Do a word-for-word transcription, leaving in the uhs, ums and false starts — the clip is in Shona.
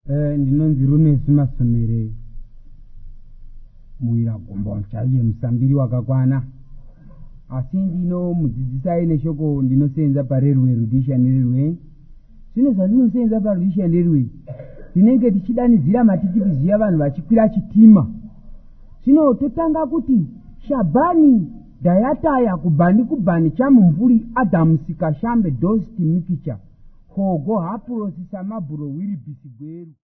Eh ndinonzi Runesi Masomere muira gomboncha ye musambiri wakakwana. Asi ndino mudzidzisa ine shoko ndinosenza pa railway rudisha railway. Zvino zvandinosenza pa rudisha railway tinenge tichidanidzira matikiti ziya vanhu vachikwira chitima. Zvino totanga kuti Shabani Dayataya kubani kubani chamumvuri Adams Kashambe Dosti Mikicha Hogo Hapuro Sisamaburo Wiri Bisigweru.